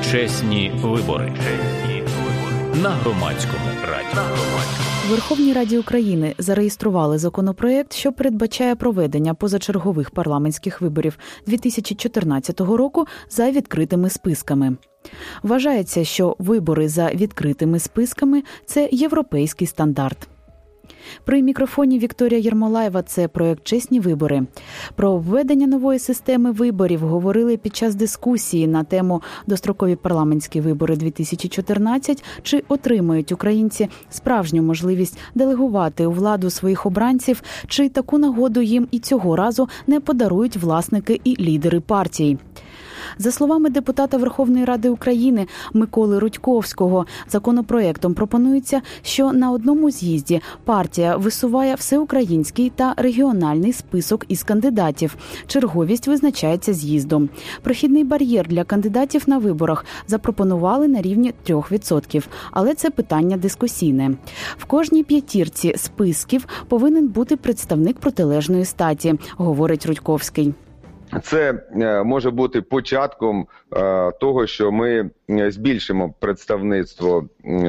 Чесні вибори. На Громадському радіо. У Верховній Раді України зареєстрували законопроект, що передбачає проведення позачергових парламентських виборів 2014 року за відкритими списками. Вважається, що вибори за відкритими списками – це європейський стандарт. При мікрофоні Вікторія Єрмолаєва, це проєкт «Чесні вибори». Про введення нової системи виборів говорили під час дискусії на тему «Дострокові парламентські вибори 2014. Чи отримають українці справжню можливість делегувати у владу своїх обранців, чи таку нагоду їм і цього разу не подарують власники і лідери партій». За словами депутата Верховної Ради України Миколи Рудьковського, законопроектом пропонується, що на одному з'їзді партія висуває всеукраїнський та регіональний список із кандидатів. Черговість визначається з'їздом. Прохідний бар'єр для кандидатів на виборах запропонували на рівні 3%, але це питання дискусійне. В кожній п'ятірці списків повинен бути представник протилежної статі, говорить Рудьковський. Це може бути початком того, що ми збільшимо представництво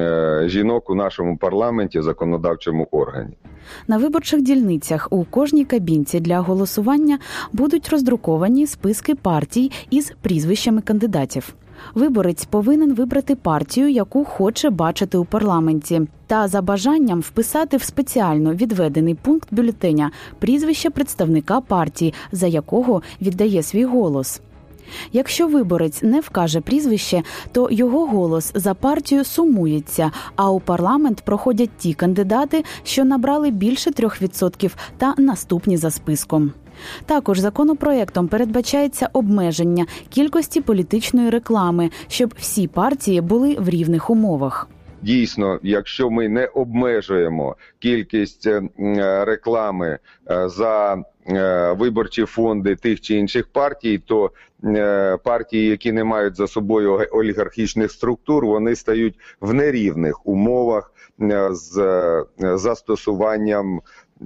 жінок у нашому парламенті, законодавчому органі. На виборчих дільницях у кожній кабінці для голосування будуть роздруковані списки партій із прізвищами кандидатів. Виборець повинен вибрати партію, яку хоче бачити у парламенті, та за бажанням вписати в спеціально відведений пункт бюлетеня прізвище представника партії, за якого віддає свій голос. Якщо виборець не вкаже прізвище, то його голос за партію сумується, а у парламент проходять ті кандидати, що набрали більше 3% та наступні за списком. Також законопроектом передбачається обмеження кількості політичної реклами, щоб всі партії були в рівних умовах. Дійсно, якщо ми не обмежуємо кількість реклами за виборчі фонди тих чи інших партій, то партії, які не мають за собою олігархічних структур, вони стають в нерівних умовах з застосуванням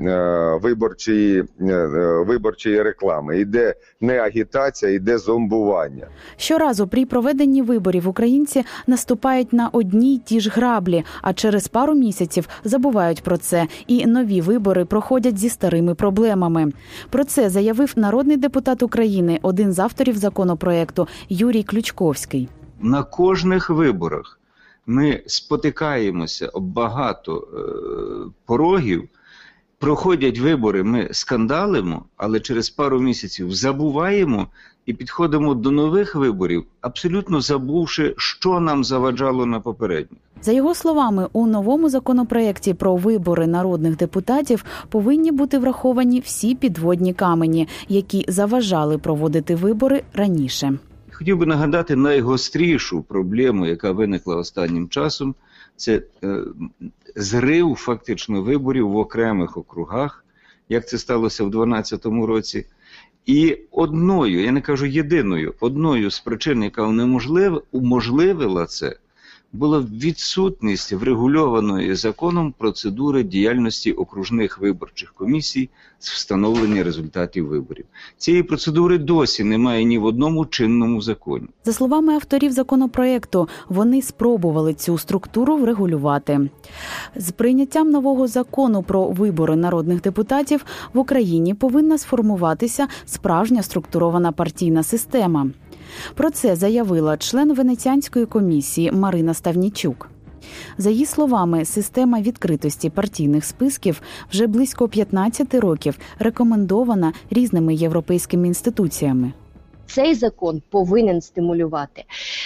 виборчої реклами. Іде не агітація, іде зомбування. Щоразу при проведенні виборів українці наступають на одні й ті ж граблі, а через пару місяців забувають про це, і нові вибори проходять зі старими проблемами. Про це заявив народний депутат України, один з авторів законопроекту Юрій Ключковський. На кожних виборах ми спотикаємося об багато порогів. Проходять вибори, ми скандалимо, але через пару місяців забуваємо і підходимо до нових виборів, абсолютно забувши, що нам заваджало на попередніх. За його словами, у новому законопроекті про вибори народних депутатів повинні бути враховані всі підводні камені, які заважали проводити вибори раніше. Хотів би нагадати найгострішу проблему, яка виникла останнім часом. Це зрив фактично виборів в окремих округах, як це сталося в 2012 році. І одною, я не кажу єдиною, одною з причин, яка уможливила це, була відсутність врегульованої законом процедури діяльності окружних виборчих комісій з встановлення результатів виборів. Цієї процедури досі немає ні в одному чинному законі. За словами авторів законопроекту, вони спробували цю структуру врегулювати. З прийняттям нового закону про вибори народних депутатів в Україні повинна сформуватися справжня структурована партійна система. Про це заявила член Венеціанської комісії Марина Ставнічук. За її словами, система відкритості партійних списків вже близько 15 років рекомендована різними європейськими інституціями. Цей закон повинен стимулювати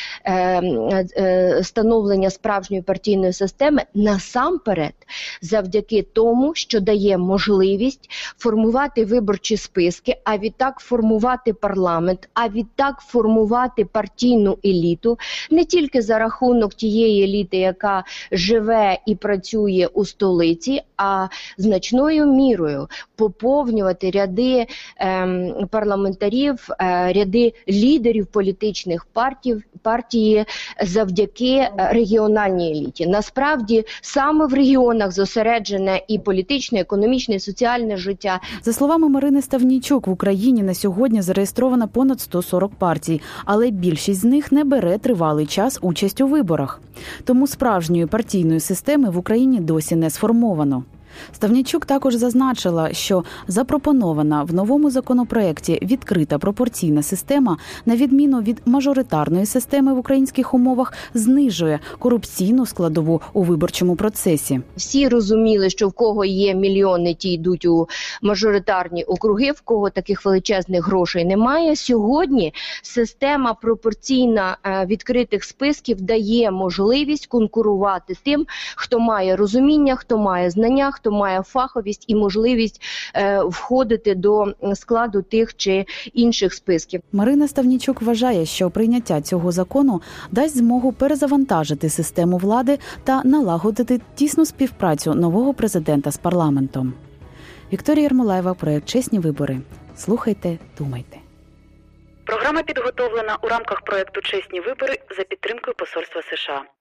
становлення справжньої партійної системи насамперед завдяки тому, що дає можливість формувати виборчі списки, а відтак формувати парламент, а відтак формувати партійну еліту, не тільки за рахунок тієї еліти, яка живе і працює у столиці, а значною мірою поповнювати ряди парламентарів, ряди лідерів політичних партій корупції завдяки регіональній еліті. Насправді, саме в регіонах зосереджене і політичне, економічне, і соціальне життя. За словами Марини Ставнійчук, в Україні на сьогодні зареєстровано понад 140 партій, але більшість з них не бере тривалий час участь у виборах. Тому справжньої партійної системи в Україні досі не сформовано. Ставнійчук також зазначила, що запропонована в новому законопроекті відкрита пропорційна система, на відміну від мажоритарної системи в українських умовах, знижує корупційну складову у виборчому процесі. Всі розуміли, що в кого є мільйони, ті йдуть у мажоритарні округи, в кого таких величезних грошей немає. Сьогодні система пропорційна відкритих списків дає можливість конкурувати тим, хто має розуміння, хто має знання, хто має фаховість і можливість входити до складу тих чи інших списків. Марина Ставнійчук вважає, що прийняття цього закону дасть змогу перезавантажити систему влади та налагодити тісну співпрацю нового президента з парламентом. Вікторія Ярмолаєва, проект «Чесні вибори». Слухайте, думайте. Програма підготовлена у рамках проекту «Чесні вибори» за підтримкою Посольства США.